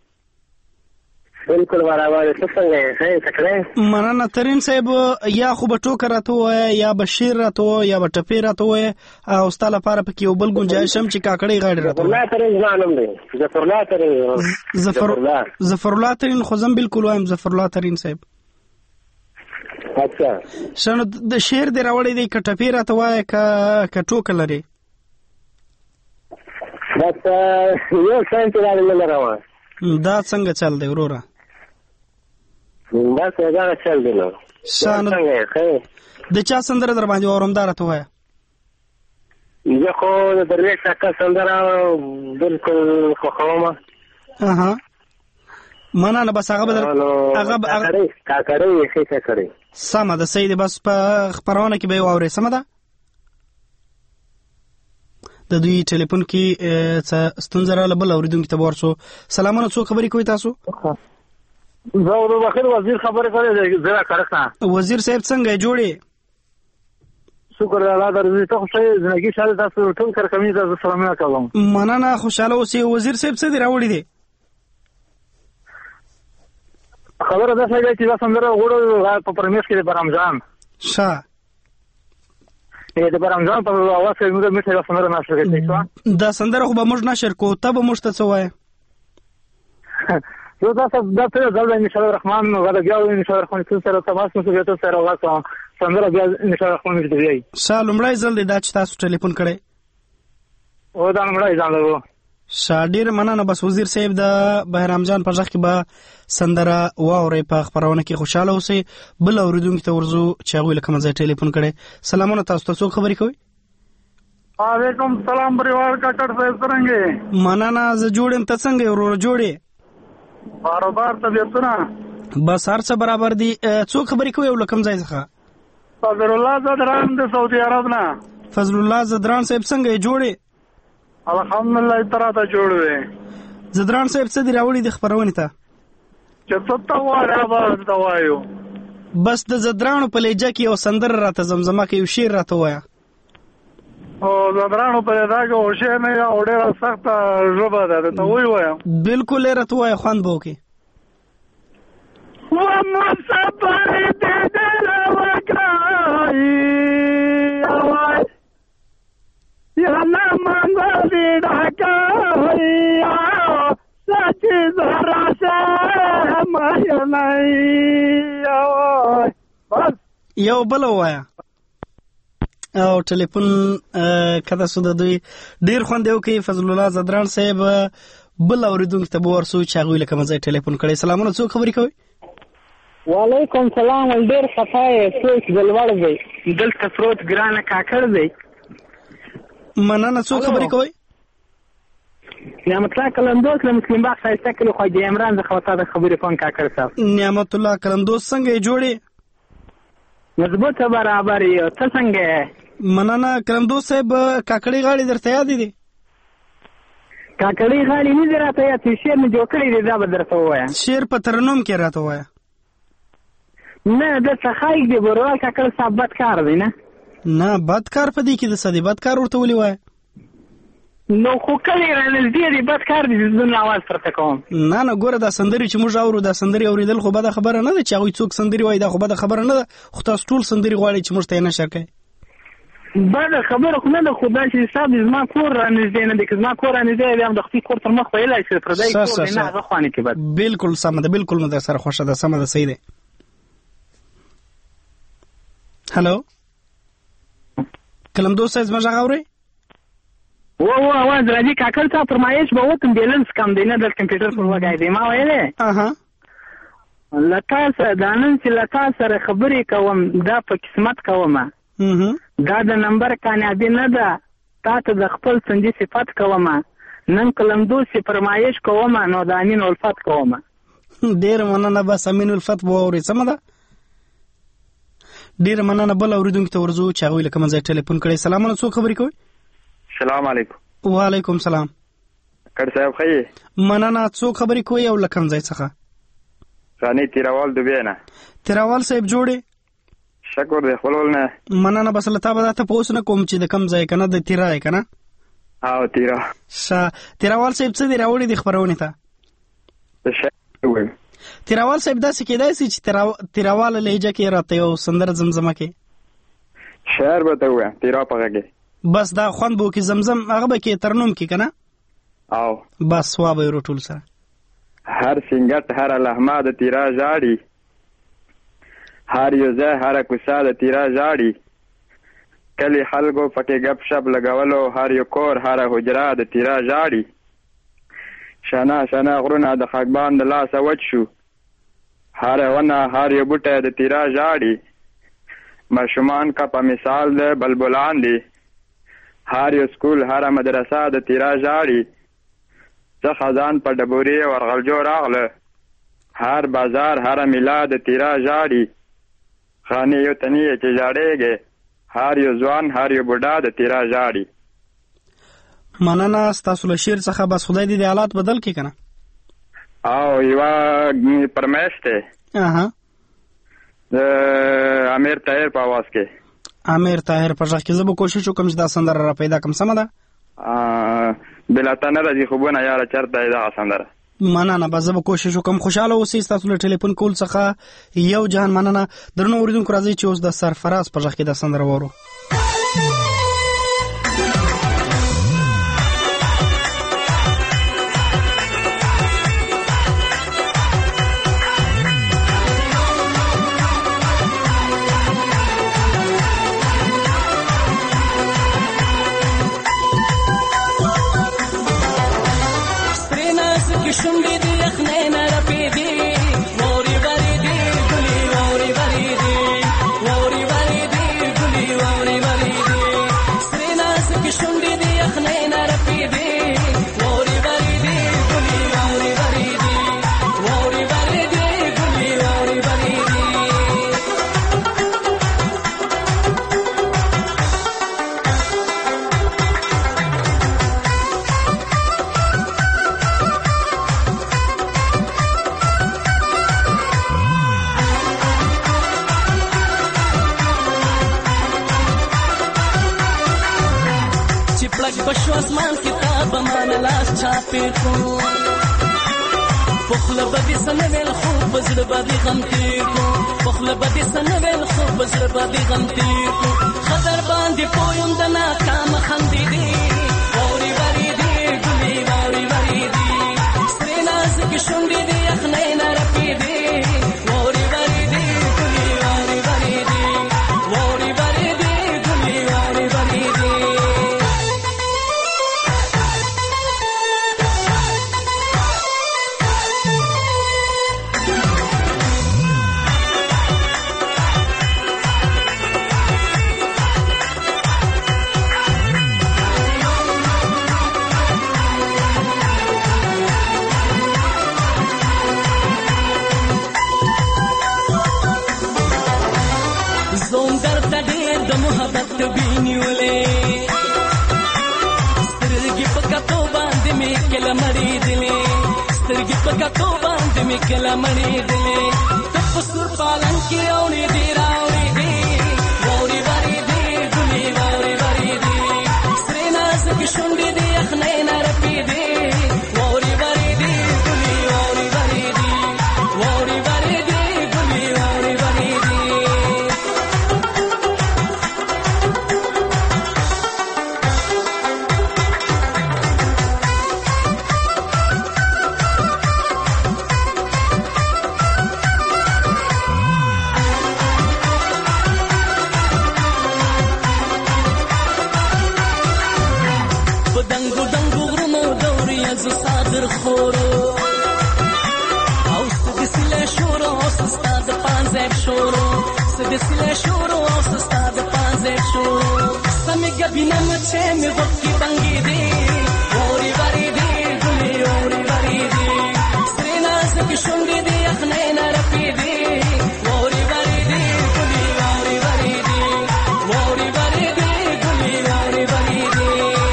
بالکل برابر څنګه یې تکره مننه ترين صاحب یا خو به ټوکر راته وای یا بشیر راته وای یا به ټپی راته وای او ستاله لپاره پکې یو بل ګنجایش هم چې کاکړی غاړي راته ظفر الله ترين ځانم دی ظفر الله ترين ظفر ظفر الله ترين خو زم بالکل وایم ظفر الله ترين صاحب اچھا شنو د شعر دی راوړی دی ک ټپی راته وای ک ک ټوکر لري بس یو څنګه راغلی راوړ دا څنګه چل دی وروره بس دا چل دی نو شانو د چا سندره در باندې اورمدار ته وای زه خو د درویش اکا سندره بالکل خو خومه اها مننه بس هغه بدل هغه کاکړی کاکړی یې کاکړی سمه ده سید بس په خبرونه کې به اورې سمه ده د دوی ټلیفون کې څه ستونزه رااله بل اوریدونکو ته ورسو سلامونه څو خبرې کوي تاسو زه ورو بخیر وزیر خبره کوي زړه کړه وزیر صاحب څنګه جوړي شکر الله درځي ته خوشاله زندگی شاله تاسو ټول کار کوي تاسو سلامونه کوم مننه خوشاله اوسئ وزیر صاحب څه دی راوړی دی خبره ده چې دا سندره وګورو په پرمیش کې د رمضان ښه د رمضان په اواز کې موږ میټه سندره نشر کړې دا سندره خو به موږ نشر کوو ته به موږ ته څه وایې یو تاسو دا ته د ان شاء الله الرحمن غدا بیا ان شاء الله الرحمن سره تماس مو سره سره واسه څنګه بیا ان شاء الله الرحمن دې وي سلامړای زل دا چې تاسو ټلیفون کړئ او دا نمړای ځان له شاډیر مننه. بس وزیر صاحب د بهرام جان په ځخ کې به سندره واوري په خبرونه کې خوشاله اوسئ. بل اوریدونکو ته ورزو چې هغه لکه مزه ټلیفون کړي. سلامونه تاسو ته خبرې کوي. وعلیکم سلام پریوار کا کټ صاحب څنګه مننه ز جوړم ته څنګه ورور جوړې باربار طبيعتونه بس هر څه برابر دي. څو خبرې کوي ولکم ځای څخه فضل الله زدران د سعودي عرب نه فضل الله زدران صاحب څنګه جوړې الحمدلله تراته جوړ وې زدران صاحب څه دی راوړي د خبرونه ته چې څه تا واره به دا وایو بس د زدرانو په لهجه کې یو سندر راته زمزمه کې یو شعر راته وایا او زدرانو په لهجه کې او شعر نه یا ډېر سخت ژبه ده ته وای وایا بالکل راته وایا خوان بو کې و مسافر دې دل وکړای اوای یا نامنګ دې ډاکای سچ زرا شه ما نه اوای بس یو بل وایا او ټلیفون کدا سود دوی ډیر خوند یو کې فضل الله زدران صاحب بل اوریدونکو ته ورسو چې هغه لکه مزه ټلیفون کړي. سلامونه څو خبرې کوي. وعلیکم سلام ډیر خفای څوک دلوړ دی دلته پروت ګرانه کاکړ دی مننه څو خبرې کوي. نعمت الله کلندوس له مسلم باغ شایسته کلی خواجه عمران زه خواته د خبرې فون کاکړ صاحب نعمت الله کلندوس څنګه جوړي مضبوط برابر یو ته څنګه مننه کلندوس صاحب کاکړی غاړي درته یاد دي کاکړی غاړي نه درته یاد چې شعر نه جوړ کړی دی دا به درته وایا شعر په ترنم کې راته وایا نه د څخایک دی ورول کاکړ صاحب بد کار دی نه نه بد کار په دې کې د سدي بد کار ورته ولي وای نو خو کله رانږدې دی بد کار دی زونه आवाज پرته کوم نه نه ګوره دا سندري چې موږ اورو دا سندري اوریدل خو به دا خبره نه ده چې هغه څوک سندري وای دا خو به دا خبره نه ده خو تاسو ټول سندري غواړي چې موږ ته نه شرکای بعد خبره خو نه ده خدای چې حساب زما کور رانږدې نه دی که زما کور رانږدې دی هم د خپل کور تر مخ ویلای چې پردای کور نه هغه خوانه کې بد بالکل سم ده بالکل مو در سره خوښه ده سم ده صحیح ده. هالو کلمدو سایز ما ژغوري و و आवाज راځي کاکل ته فرمایش به وکم بیلنس کم دی نه د کمپیوټر پر وګای دی ما ویلې اها لکه سره دانن چې لکه سره خبرې کوم دا په قسمت کوم دا د نمبر کامیابی نه ده تا ته د خپل سندي صفات کوم نن کلمدو سي فرمایش کوم نو د امین الفت کوم ډیر مننه بس امین الفت بو اوري سم ده ډیر مننه بل اوریدونکو ته ورزو چې هغه لکه مزه ټلیفون کړي. سلامونه څو خبرې کوي. السلام علیکم. وعلیکم سلام. کړه صاحب خی مننه څو خبرې کوي او لکه مزه څخه غنی تیراوال دوبینه تیراوال صاحب جوړي شکر دې خپلولنه مننه بس لته به ته پوس نه کوم چې د کم ځای کنه د تیرای کنه او تیرا ش تیراوال صاحب څه دی راوړي د خبرونه ته ش تیراوال صاحب داسې کېدای شي چې تیراوال لهجه کې راته یو سندر زمزمه کې شعر به ته وای تیرا پغه بس دا خوان بو کې زمزم هغه به کې ترنم کې کنه او بس وا به ټول سره هر سنگت هر لحمه د تیرا جاړي هر یو ځای هر کوڅه د تیرا جاړي کلی خلکو پکې غب شپ لګولو هر یو کور هر حجره د تیرا جاړي شانا شانا غرونه د خاکبان د لاس وچ شو هر ونه هر یو بوټه د تیرا جاړي ماشومان کا په مثال د بلبلان دي هر یو سکول هر مدرسه د تیرا جاړي څه خزان په ډبوري ورغلجو راغله هر بازار هر میلاد د تیرا جاړي خانه یو تنی چې جاړيږي هر یو ځوان هر یو بوډا د تیرا جاړي. مننه ستاسو له شعر څخه بس خدای دې حالات بدل کړي کنه او یو پرمشته اها د امیر طاهر په आवाज کې امیر طاهر په ځخ کې زه به کوشش وکم چې دا سندره را پیدا کوم سم ده ا بلاتنه راځي خو بونه یاره چرته دا سندره مننه به زه به کوشش وکم. خوشاله اوسئ ستاسو له ټلیفون کول څخه یو جهان مننه درنو اوریدونکو راځي چې اوس د سرفراز په ځخ کې دا سندره وورو. پښو اسمان کتاب مان لاس چاپې کو پخله بدې سنویل خو بزړه باندې غم تیر کو پخله بدې سنویل خو بزړه باندې غم تیر کو خطر باندې پویم د ناکام خندې دي ووري وری دي ګلي ووري وری دي سرې ناز کې شونډې دي یخنۍ نه رپې دي ووري وری دي ګلي ووري وری دي ووري وری دي ګلي ووري وری دي سترګې په کتو باندې مې کله مړې دلې ته په سور پالن کې اوړې دي راوړې دي ووري وری دي ګلې ووري وری دي سرې نازکې شونډې دي یخنۍ نه رپې دي ووري وری دي ګلې ووري وری دي ووري وری دي ګلې ووري وری دي خورو او ستدسله شورو او سستا د پانزیب شورو ستدسله شورو او سستا د پانزیب شورو سمی گبینه مچه می وقتی بنگی دی ووری وری دی گلی ووری وری دی سری نازکی شنگی دی اخنی نرپی دی ووری وری دی گلی ووری وری دی ووری وری دی گلی ووری وری دی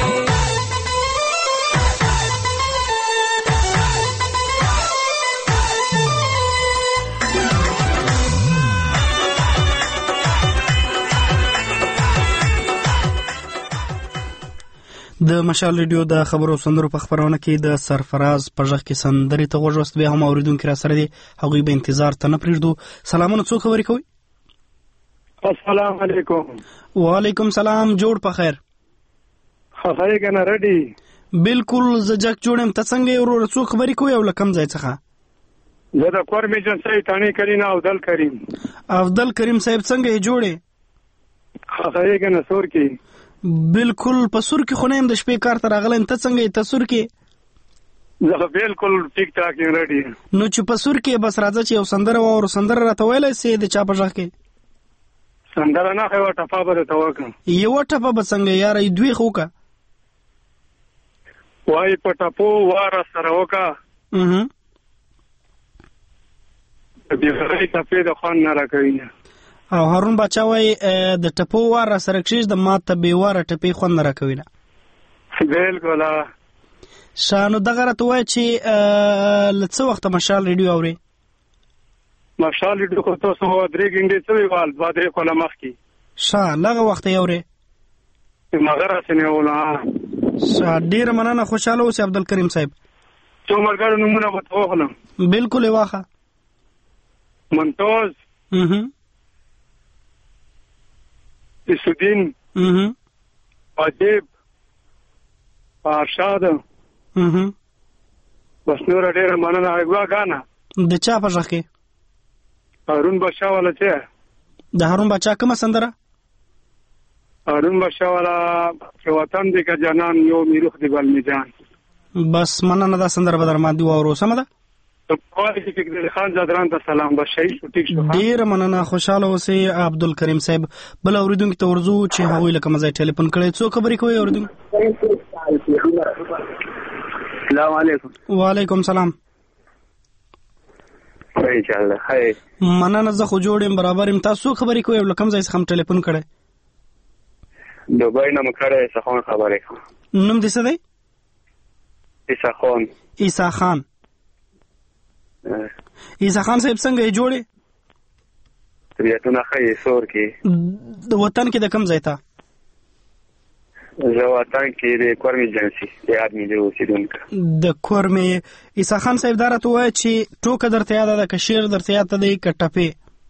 د مشال ریډیو د خبرو سندرو په خبرونه کې د سرفراز په ژغ کې سندرې ته غوږ وست بیا هم اوریدونکو را سره دي هغوی به انتظار ته نه پرېږدو. سلامونه، څوک خبرې کوي؟ السلام علیکم. وعلیکم سلام، جوړ په خیر. خبرې کنه ریډي؟ بالکل زه جک جوړم. ته څنګه یې وروره؟ څوک خبرې کوي او له کوم ځای څخه؟ زه د کور میجنسۍ تانی کریم افضل کریم. افضل کریم صاحب څنګه یې جوړې؟ خبرې کنه سور کې بالکل په سور کې خو نه یم، د شپې کار ته راغلم. ته څنګه یې؟ ته سور کې؟ زه بالکل ټیک ټاک یم ریډي. نو چې په سور کې بس راځه چې یو سندره واورو. سندره راته ویلی سې د چا په ژغ کې؟ سندره نه خو یوه ټپه به درته وکړم. یوه ټپه به څنګه یاره؟ دوی خو وکړه. وایي په ټپو واره سره وکړه د بېغرۍ ټپې د خوند نه راکوي. او هارون باچا وایي د ټپو وار را سره کښېږده ما ته بې واره ټپې خوند نه راکوي. نه بالکل ښه. نو دغه راته ووایه چې له څه وخته مشال ریډیو اورې؟ مشال ریډیو خو تاسو درې ګنډې څه ویوال دوه درې کاله مخکې. ښه، لږه وخته یې اورې؟ مغه راسې نیولو. ښه، ډېره مننه. خوشحاله اوسې عبدالکریم صاحب. څو ملګرو نومونه به ته واخلم؟ بالکل یې واخله. منتوز، اسودین، عجیب، ارشاد، بس نوره ډېره مننه. غواګانه د چا په ژغ کې؟ هارون بادشاه والا چې د هارون بادشاه کومه سندره؟ هارون بادشاه والا چې وطن دې که جانان یو میروخ دې بل می جان. بس مننه، دا سندره به در باندې واورو. سمه ده. خان زادران ته سلام. بس شهید شو. ټیک شو. ډېره مننه. خوشحاله اوسئ عبدالکریم صاحب. بل اورېدونکي ته ورځو چې هغوی له کومه ځای ټلیفون کړی. څوک خبرې کوي اورېدونکي؟ السلام علیکم. وعلیکم سلام. مننه، زه خو جوړ یم، برابر یم. تاسو څوک خبرې کوئ او له کوم ځای څخه هم ټلیفون کړی؟ دوبۍ نه مو کړی. عیسی خان خبرې کوم. نوم دې څه دی؟ عیسی خان. عیسی خان. عیسی خان صاحب څنګه یې جوړې؟ طبیعتونه ښه یې سور کې. د وطن کې د کوم ځای ته؟ زه وطن کې د کورمي جنسي د ادمي د اوسیدونکو د کورمي. عیسی خان صاحب دا راته ووایه چې ټوکه درته یاده ده که شعر درته یاده دی که ټپې؟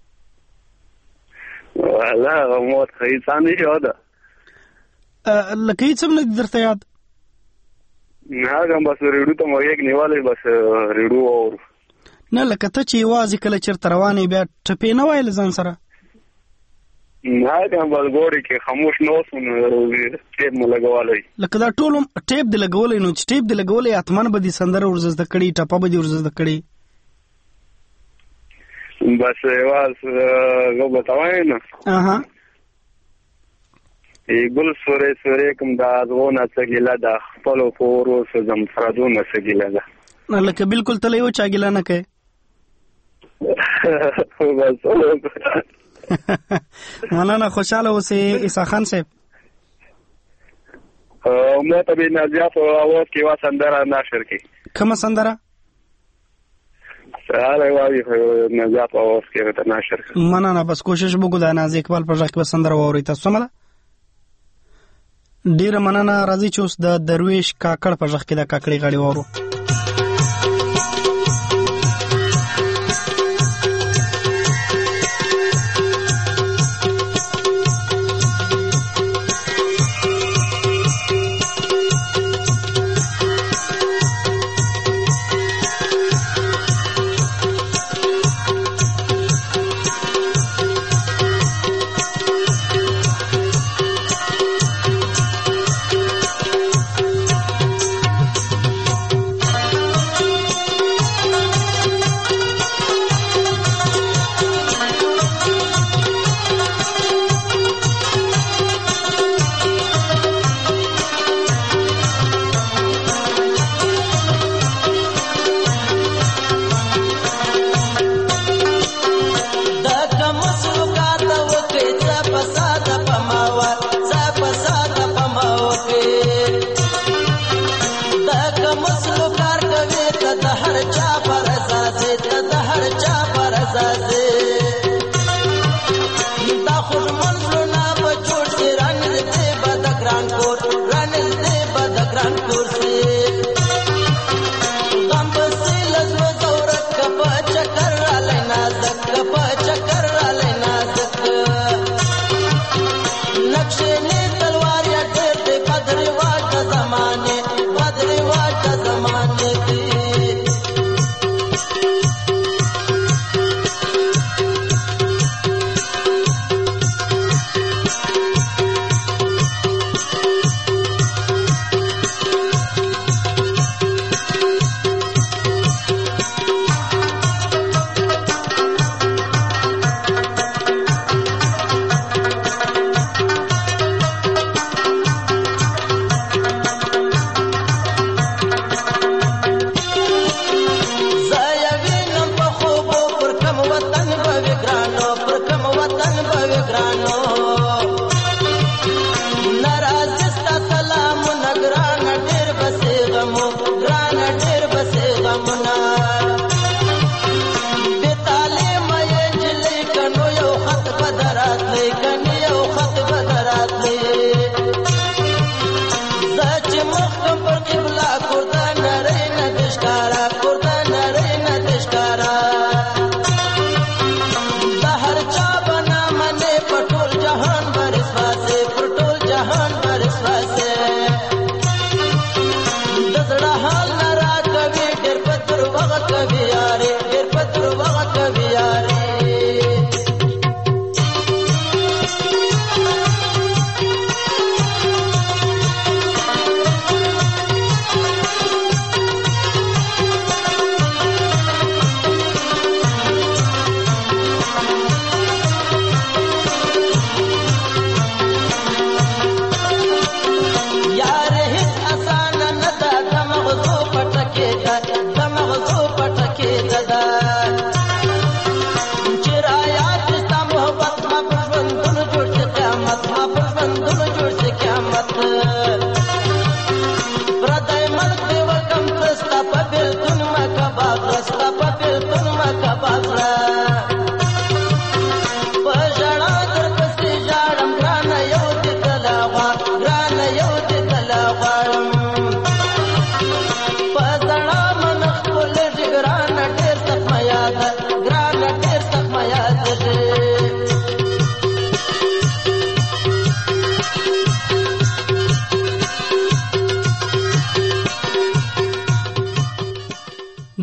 والله هغه موت خو هېڅ هم نه یاده. لکه هېڅ هم نه دي درته یاد؟ هغه هم بس ریډو ته مو یک نیولی بس ریډو واورو. نه لکه ته چې یوازې کله چېرته روان یې بیا ټپې نه وایې له ځان سره؟ هغه هم بس ګورې کې خاموش نه اوسم ټیپ مو لګولی. لکه دا ټول ټیپ دې لګولی نو چې ټیپ دې لګولی حتمن به دې سندره ور زده کړي ټپه به دې ور زده کړي. بس یواز زه به ته وایم نه ګل سورې سورې کوم د ازغونه څه ګیله ده خپلو پورو څه زمفردونه څه ګیله ده. لکه بلکل ته له یو چا ګیله نه کوې. مننه خوشحاله اوسې عیسی خان صاحب. ما ته به نازیه په اواز کې یوه سندره نشر کړي. کومه سندره؟ هغه وایي نازیه په اواز کې ورته نشر کړي. مننه بس کوشش وکړو د نازیه اقبال په غږ کې به سندره واورئ. تاسو سمه ده؟ ډېره مننه. راځئ چې اوس د درویش کاکړ په غږ کې د کاکړۍ غاړې واورو.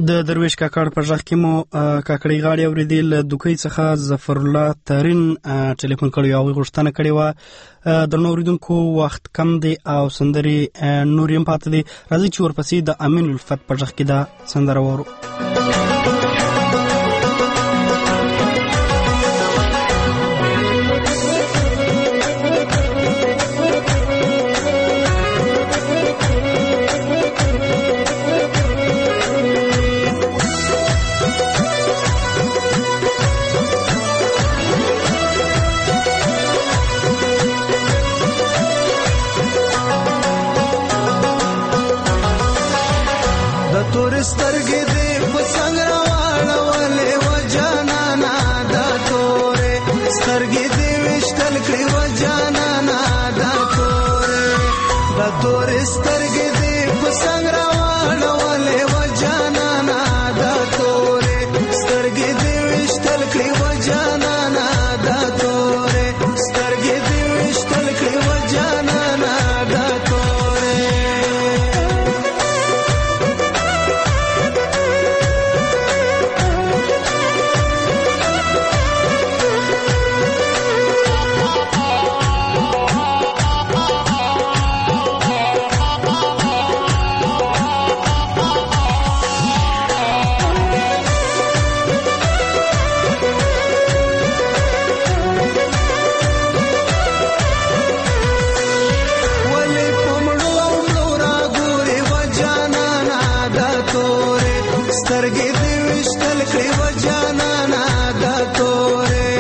د درویش کاکړ په ژغ کې مو کاکړی غاړې اورېدې له دوکۍ څخه ظفر الله ترین ټلیفون کړی او غوښتنه کړې وه د نور اوریدونکو وخت کم دی او سندرې نور هم پاتې دي. راځي چې ورپسې د امین الفت په ژغ کې دا سندره واورو. سترګې دې په څنګ راواړولې و جانانا دا تورې سترګې دې وشتل کړې و جانانا دا تورې دا تورې سترګې دې په څنګ راواړولې و جانانا دا تورې سترګې دې وشتل کړې و جانانا دا تورې سترګې دې وشتل کړې و جانانا دا تورې سترګې دې وشتل کړې و جانانا دا تورې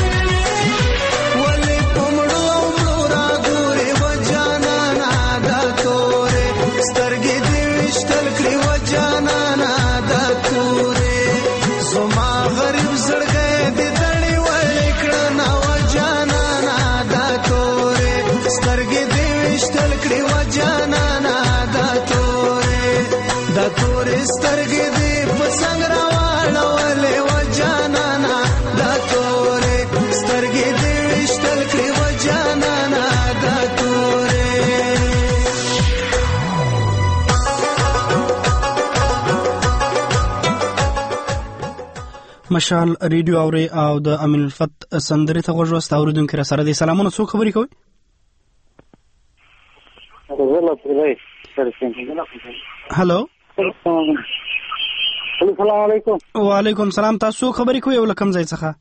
ولې په مړو او مړو راګورې و جانانا دا تورې سترګې دې وشتل کړې و جانانا دا تورې زما غریب زړګی دې دړې وړې کړنه و جانانا دا تورې سترګې دې وشتل کړې و جانانا دا تورې دا تورې سترګې دې څنګه راواړولې و جانانا دا تورې سترګې دې وشتل کړې و جانانا دا تورې. مشال ریډیو اوري او د امین الفت سندرې ته غوږ وست اوریدونکو را سره دي. سلامونه، څوک خبرې کوي؟ هلو السلام علیکم. وعلیکم السلام. تاسو خبرې کوئ او لکم ځای څخه؟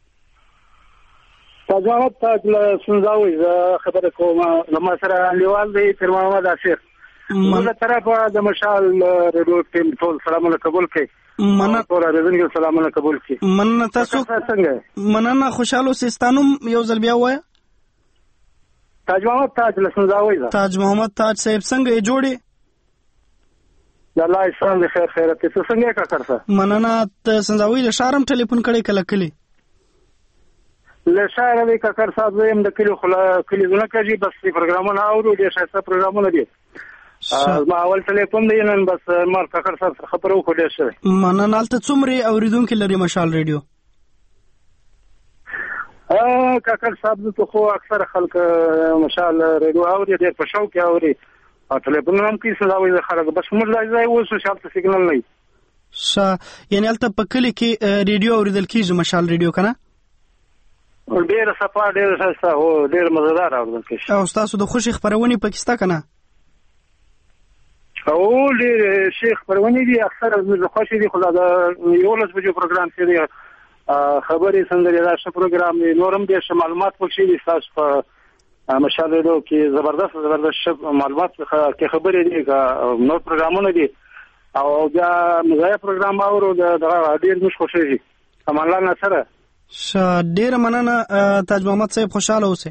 تجاوز تاج له سنځاوي خبره کوم. لما سره لیوال دی تر محمد عاشق موږ طرفه د مشال ریډیو ټیم ټول سلامونه قبول کړئ. مننه ټول رضوان سلامونه قبول کړئ. مننه تاسو څنګه؟ مننه خوشاله سیستانم یو ځل بیا وایي. تاج محمد تاج له سنځاوي تاج محمد تاج صاحب څنګه یې جوړي؟ د الله احسان دې خیر خیرت ته څنګه کا کړسه. مننه. ته سنځاوي له شارم ټلیفون کړي کله کلی له شهر دې کا کړسه زم د کلی خلا کلی زونه کوي بس پروګرامونه اورو دې شایسته پروګرامونه دي. ما اول ټلیفون دی نن بس مال کا کړسه خبرو خو دې شه. مننه. الته څومره اوریدونکو لري مشال ریډیو؟ ا کا کړسه ته خو اکثر خلک مشال ریډیو اوري دې په شوق اوري او ټلیفون هم کې سلاوي خلک بس موږ ځای وو شالت سیګنال نه ش یعنی الته په کلی کې ریډیو اوریدل کیږي مشال ریډیو کنه؟ ډېر صفا ډېر ښه او ډېر مزدار اوریدل کیږي. او تاسو د خوشي خبرونه پاکستان کنه؟ او ډېر شیخ خبرونه دي اکثر د خوشي دي خدای د یو لږ بجو پروګرام کې خبرې سندري دا ش پروګرام نورم دې معلومات پکې دي تاسو په مشال ریډیو کې زبردست زبردست معلومات کې خبرې دي نور پروګرامونه دي او بیا مزایا پروګرام اورو دا ډېر مش خوشي امان الله نصر ش ډېر مننه. تاج محمد صاحب خوشاله اوسه.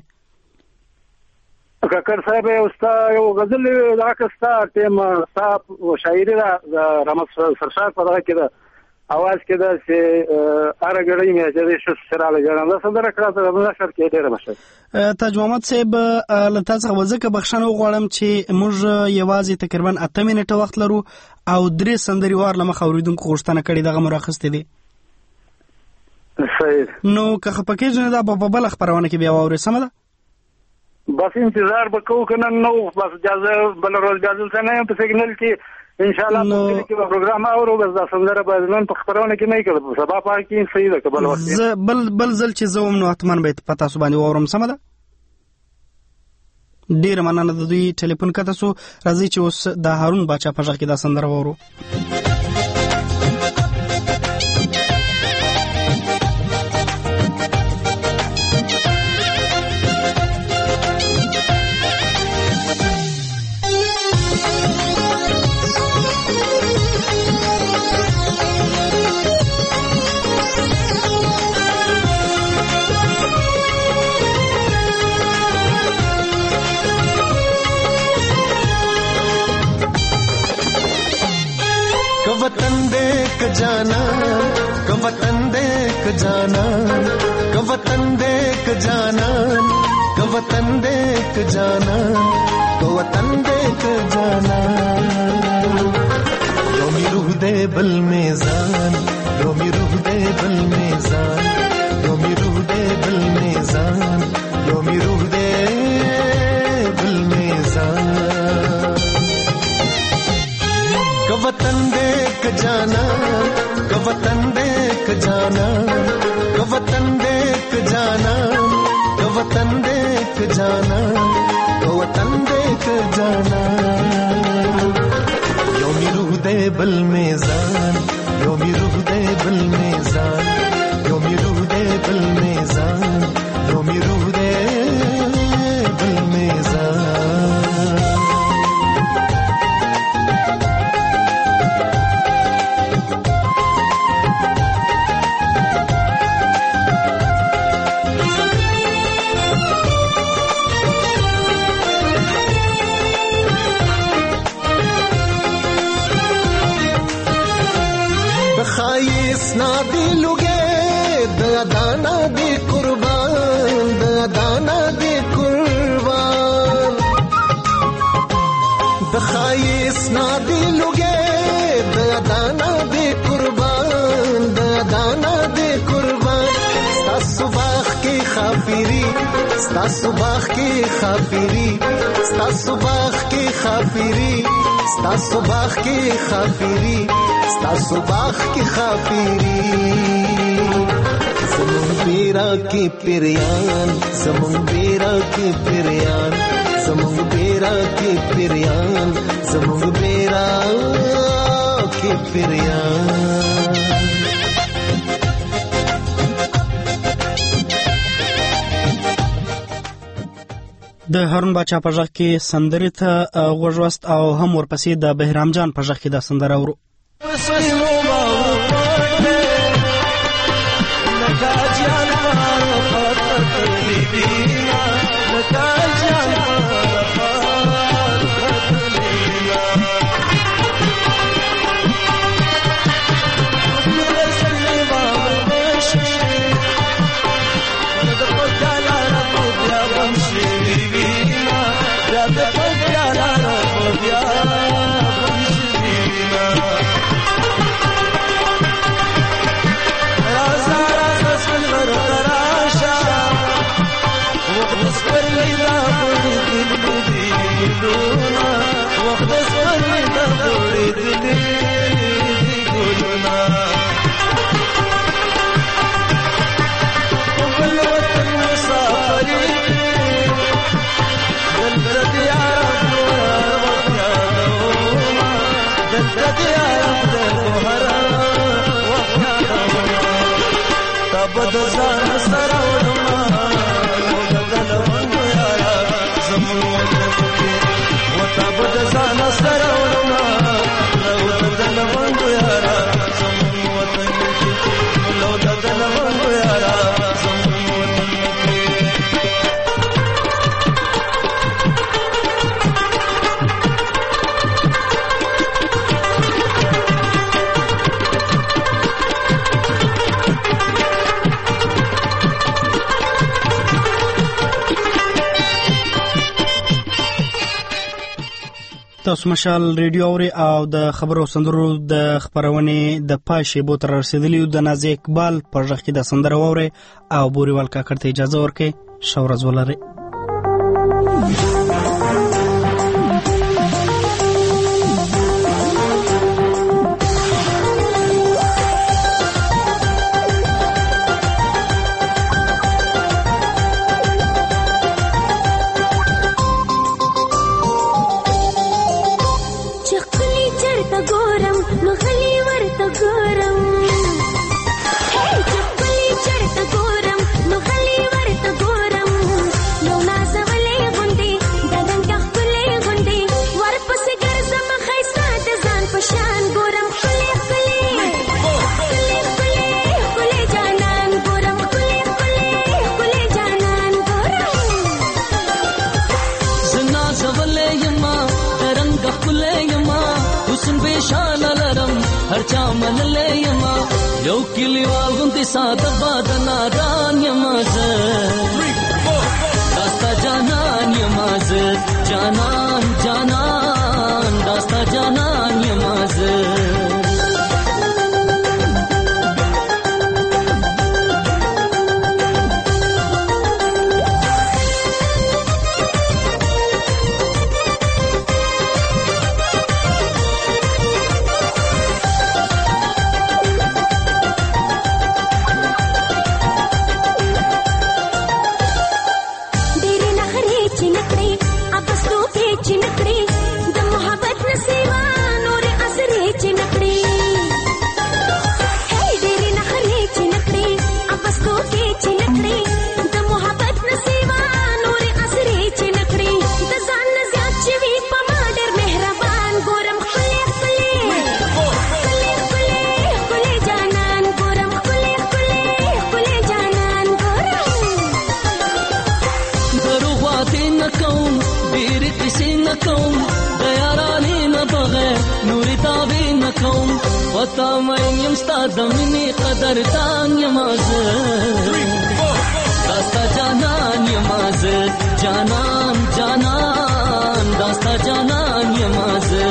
کاکر صاحب استاد یو غزل راکستا ټیم صاحب شاعری را رحمت سرشار په دغه کې دا اواز کې دا چې ارګړې مې چې ش سراله جوړه دا سندره کړه د نشر کې ډېر مشه. تاج محمد صاحب له تاسو غوځکه بخښنه وغواړم چې موږ یوازې تقریبا اته منټه وخت لرو او درې سندري وار لمخ اوریدونکو غوښتنه کړې دغه مرخصته دي. صحیح. نو که خپکیږي نه دا په بل خبرونه کې بیا ووري سم ده؟ بس انتظار وکړو کنه نو بس اجازه بل روز اجازه نه په سیګنل کې ان شاء الله په کې به پروګرام اورو بس دا سندره به نن په خبرونه کې نه کړم سبا پای کې صحیح ده قبل وخت بل بل ځل چې زوم نو اتمن به پتا سو باندې اورم سم ده ډیر مننه د دوی ټلیفون کته سو راځي چې اوس د هارون باچا په ځای کې دا سندره وورو वतन देख जाना क वतन देख जाना क वतन देख जाना क वतन देख जाना क वतन देख जाना योमी रूह दे बल मेज़ान योमी रूह दे बल मेज़ान योमी रूह दे बल मेज़ान योमी रूह दे बल मेज़ान क वतन देख जाना क वतन देख जाना क वतन देख जाना क वतन देख जाना क वतन देख जाना योमी रूह दे बल मेज़ान योमी रूह दे बल मेज़ान योमी रूह दे बल मेज़ान योमी रूह दे बल मेज़ान ना दिलुगे दाना दे कुर्बान दाना दे कुर्बान दखाइस ना दिलुगे दाना दे कुर्बान दाना दे कुर्बान स्ता सुबाख की खाफिरी स्ता सुबाख की खाफिरी स्ता सुबाख की खाफिरी स्ता सुबाख की खाफिरी स्ता सुबाख की खाफिरी ज़मुन बेरा के पिरयान ज़मुन बेरा के पिरयान ज़मुन बेरा के पिरयान ज़मुन बेरा के पिरयान د هارون باچا په ځای کې سندرې ته غوږ او هم ورپسې د بهرام جان په ځای کې دا سندره ورو تاسو مشال ریډیو اوري او د خبرو سندرو د خبرونه د پاشه بو تر رسیدلی د نازي اقبال پر ځخ کې د سندره ووري او بوريوال کاکړ ته اجازه ورکړي شورز ولري یو کلیوال غوندې ساده باد نادان یما زه داستا جانان یما زه جانان جانان داستا جانان یما زه وتا مې يم ستاد مني قدر دان یمازه داستا جانان یمازه جانان جانان داستا جانان یمازه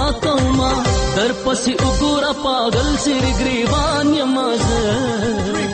در پسی اگورا پاگل سر گریوان یمازه